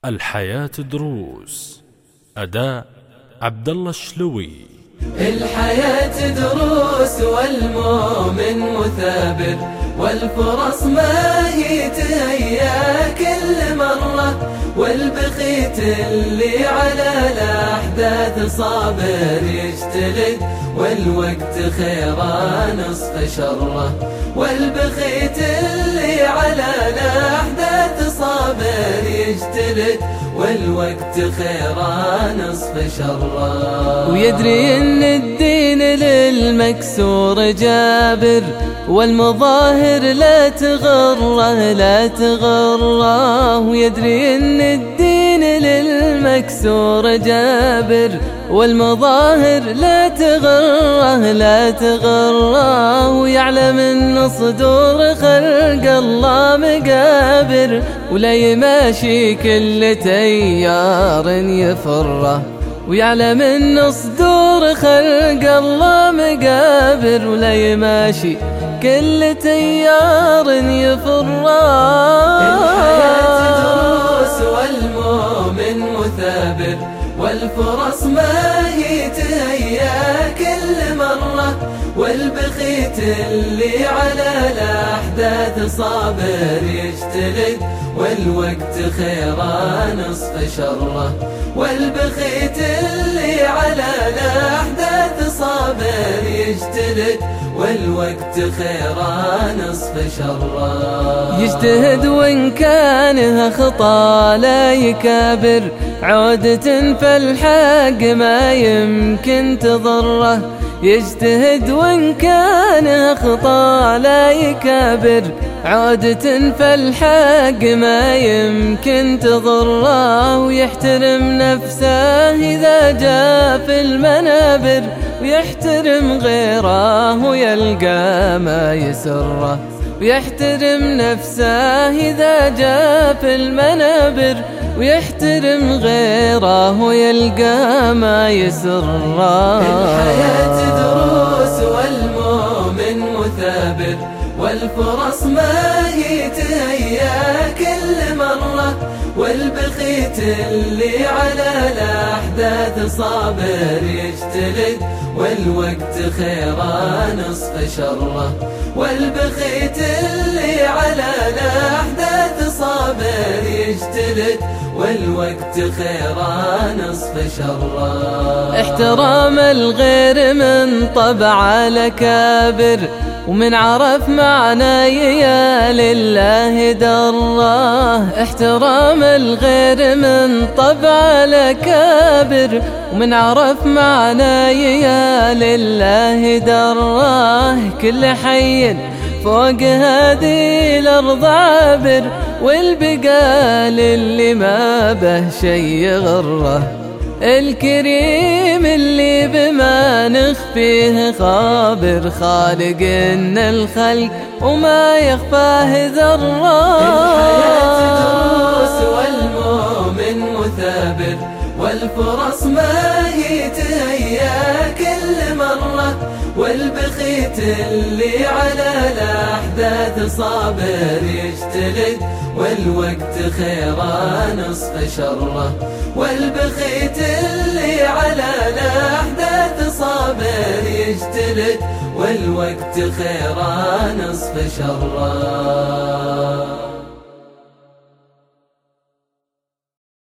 الحياة دروس. أداء عبد الله الشلوي. الحياة دروس والمؤمن مثابر، والفرص ما هي تهيا كل مرة، والبخيت اللي على الأحداث صابر يجتلد، والوقت خيره نصف شره، والبخيت اللي على الأحداث صابر يجتلد، والوقت خيره نصف شره. ويدري ان الدين للمكسور جابر، والمظاهر لا تغره لا تغره. ويدري ان الدين للمكسور جابر، والمظاهر لا تغره لا تغره. ويعلم ان صدور خلق الله مقابر، ولا يماشي كل تيار يفره. ويعلم ان صدور خلق الله مقابر، ولا يماشي كل تيار يفره. الحياة دروس والمؤمن مثابر، والفرص ما هي تهيا كل مرة، والبخيت اللي على الأحداث صابر يجتلد، والوقت خيره نصف شره، والبخيت اللي على الأحداث صابر يجتلد، والوقت خيره نصف شره. يجتهد وإن كانها خطا لا يكابر، عودة فالحق ما يمكن تضره. يجتهد وإن كان خطا لا يكابر، عودة فالحق ما يمكن تضره. ويحترم نفسه إذا جاء في المنابر، ويحترم غيره ويلقى ما يسره. ويحترم نفسه إذا جاء في المنابر، ويحترم غيره ويلقى ما يسره. الحياة دروس والمؤمن مثابر، والفرص ما هي تهيا كل مرة، والبخيت اللي على الأحداث صابر يجتلد، والوقت خيره نصف شره، والبخيت اللي على الأحداث صابر يجتلد، والوقت خيره نصف شره. احترام الغير من طبع الأكابر، ومن عرف معنى يا لله دره. احترام الغير من طبع الأكابر، ومن عرف معنى يا لله دره. كل حي فوق هذه الأرض عابر، والبقاء للي ما به شي غره. الكريم اللي بما نخفيه خابر، خالق إن الخلق وما يخفاه ذره. الحياة دروس والمؤمن مثابر، والفرص ما هي تهيا كل مرة، والبخيت اللي على الأحداث صابر يجتلد، والوقت خيره نصف شره، والبخيت اللي على الأحداث صابر يجتلد، والوقت خيره نصف شره.